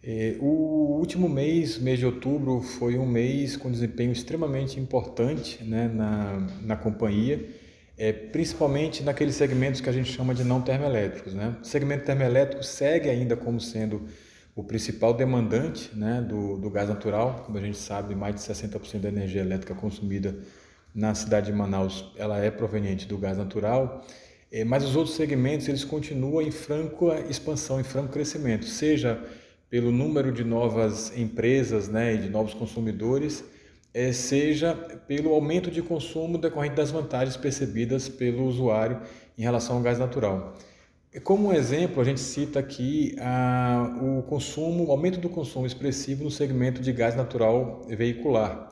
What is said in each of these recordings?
O último mês de outubro, foi um mês com desempenho extremamente importante, né, na companhia, principalmente naqueles segmentos que a gente chama de não termoelétricos, né? O segmento termoelétrico segue ainda como sendo o principal demandante, né, do gás natural. Como a gente sabe, mais de 60% da energia elétrica consumida na cidade de Manaus, ela é proveniente do gás natural. Mas os outros segmentos, eles continuam em franca expansão, em franco crescimento, seja pelo número de novas empresas, né, e de novos consumidores, seja pelo aumento de consumo decorrente das vantagens percebidas pelo usuário em relação ao gás natural. Como um exemplo, a gente cita aqui o aumento do consumo expressivo no segmento de gás natural veicular.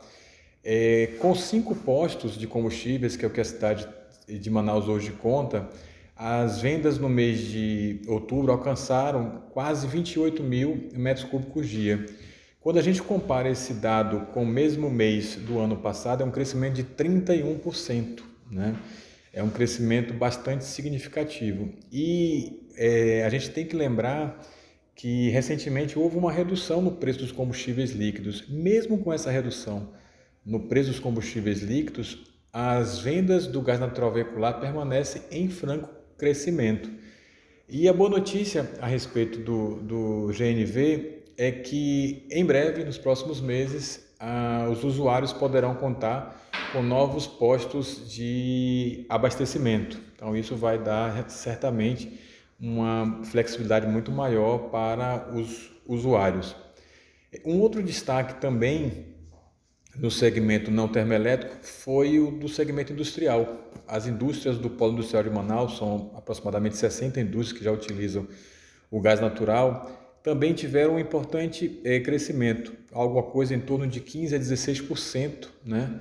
Com 5 postos de combustíveis, que é o que a cidade de Manaus hoje conta, as vendas no mês de outubro alcançaram quase 28 mil metros cúbicos dia. Quando a gente compara esse dado com o mesmo mês do ano passado, é um crescimento de 31%, né? É um crescimento bastante significativo. E a gente tem que lembrar que recentemente houve uma redução no preço dos combustíveis líquidos. Mesmo com essa redução no preço dos combustíveis líquidos, as vendas do gás natural veicular permanecem em franco crescimento. E a boa notícia a respeito do GNV é que em breve, nos próximos meses, os usuários poderão contar com novos postos de abastecimento. Então isso vai dar certamente uma flexibilidade muito maior para os usuários. Um outro destaque também no segmento não termoelétrico foi o do segmento industrial. As indústrias do Polo Industrial de Manaus, são aproximadamente 60 indústrias que já utilizam o gás natural, também tiveram um importante crescimento, alguma coisa em torno de 15 a 16%, né,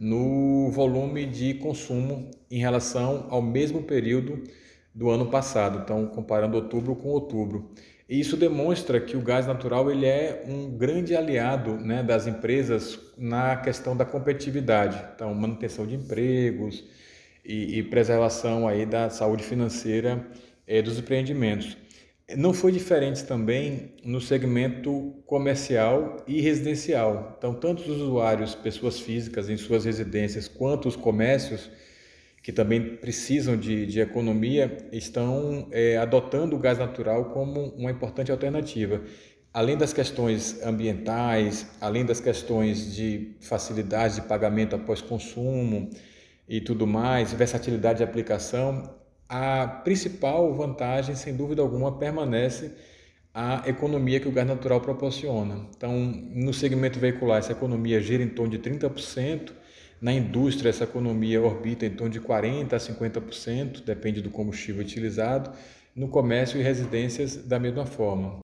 no volume de consumo em relação ao mesmo período do ano passado, então comparando outubro com outubro. E isso demonstra que o gás natural ele é um grande aliado, né, das empresas na questão da competitividade, então manutenção de empregos e preservação aí da saúde financeira dos empreendimentos. Não foi diferente também no segmento comercial e residencial. Então, tanto os usuários, pessoas físicas em suas residências, quanto os comércios, que também precisam de economia, estão adotando o gás natural como uma importante alternativa. Além das questões ambientais, além das questões de facilidade de pagamento após consumo e tudo mais, versatilidade de aplicação, a principal vantagem, sem dúvida alguma, permanece a economia que o gás natural proporciona. Então, no segmento veicular, essa economia gira em torno de 30%, na indústria, essa economia orbita em torno de 40% a 50%, depende do combustível utilizado, no comércio e residências, da mesma forma.